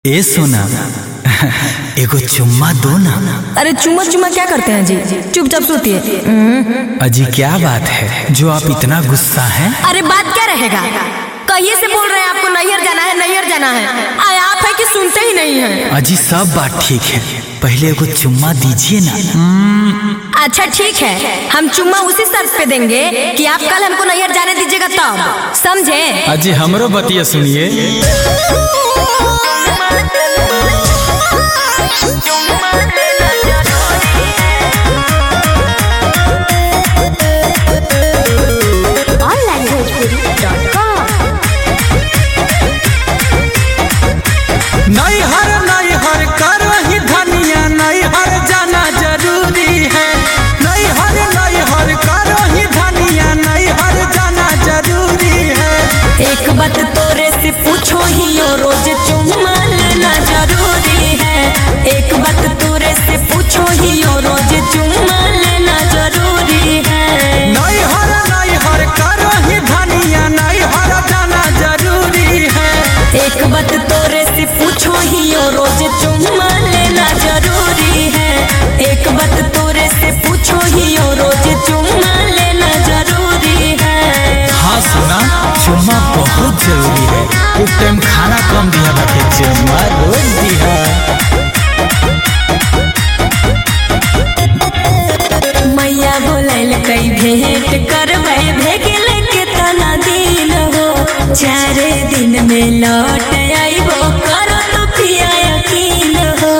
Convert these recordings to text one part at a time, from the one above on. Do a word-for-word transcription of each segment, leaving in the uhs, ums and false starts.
ए सोना एगो चुम्मा दो ना। अरे चुम्मा चुम्मा क्या करते हैं जी, चुपचाप सोतिए। अजी क्या बात है जो आप इतना गुस्सा हैं? अरे बात क्या रहेगा, कहिए से बोल रहे हैं आपको नैहर जाना है नैहर जाना है, आए आप है कि सुनते ही नहीं हैं। अजी सब बात ठीक है, पहले एगो चुम्मा दीजिए ना। अच्छा ठीक है, हम चुम्मा उसी शर्त पे देंगे कि आप कल हमको नैहर जाने दीजिएगा तब, समझे? अजी हमरो बतिया सुनिए। नैहर नैहर करही धनिया, नैहर जाना जरूरी है। नैहर नैहर करही धनिया, नैहर जाना जरूरी है। एक बात तोरे से पूछो ही रोज चुम्मा लेना जरूरी है। एक बात तोरे से पूछो ही रोज चुम्मा लेना जरूरी है। नैहर नैहर करही धनिया, नैहर जाना जरूरी है। एक बात तोरे से पूछो ही रोज चुम्मा लेना जरूरी है। एक बात तोरे से पूछो ही रोज चुम्मा लेना जरूरी है। हाँ सुना, चुम्मा बहुत जरूरी है। एक टाइम खाना कम दिया बाकी चुम्मा रोज दिया। मैया बोलल कई भेंट करवे भेगल के तना दिन हो, चार दिन में लौट आइबो करो तो पिया यकीन हो।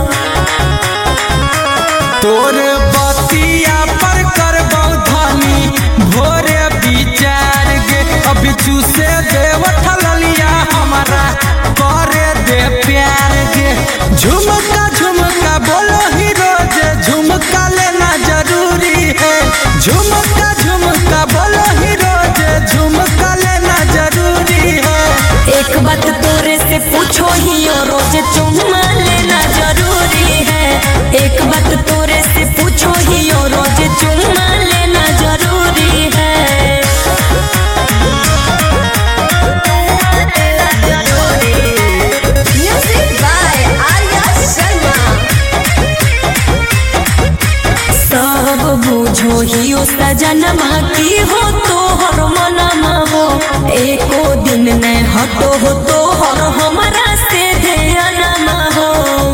तोरे बतिया पर करबौ धनी भोरे विचार गे। अभी चूसे देवठ ललिया हमारा करे दे प्यार गे। झुमका झुमका बोलो ही रोज, झुमका लेना जरूरी है। झुमका झुमका बोलो ही रोज, झुमका लेना जरूरी है। एक बात तोरे से पूछो ही रोज चुम्मा लेना जरूरी है। एक बात तोरे से पूछो ही रोज चुम्मा लेना जरूरी है। Music by Arya Sharma. सब बुझो ही सजनमा की हो तोहर मनमा हो, एको दिन ने हटो हो तोहर हमरा से ध्यानमा हो।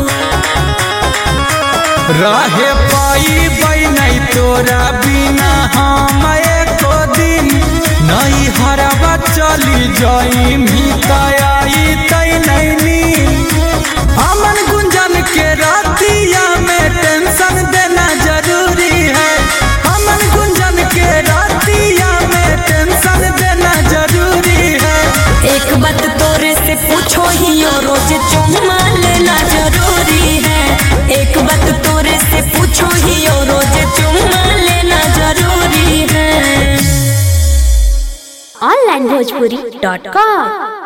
रहे पाई बई नहीं तोरा बिना हम एको दिन। नहीं हरवा चली जाई मिताई तई नहीं। अमन गुंजन के रातिया में टेंशन देना जरूरी है। अमन गुंजन के रातिया में टेंशन देना जरूरी है। एक बात तोरे से पूछो ही रोज चुम्मा लेना जरूरी है। एक बात तोरे से पूछो ही रोज चुम्मा लेना जरूरी है। Online Bhojpuri dot com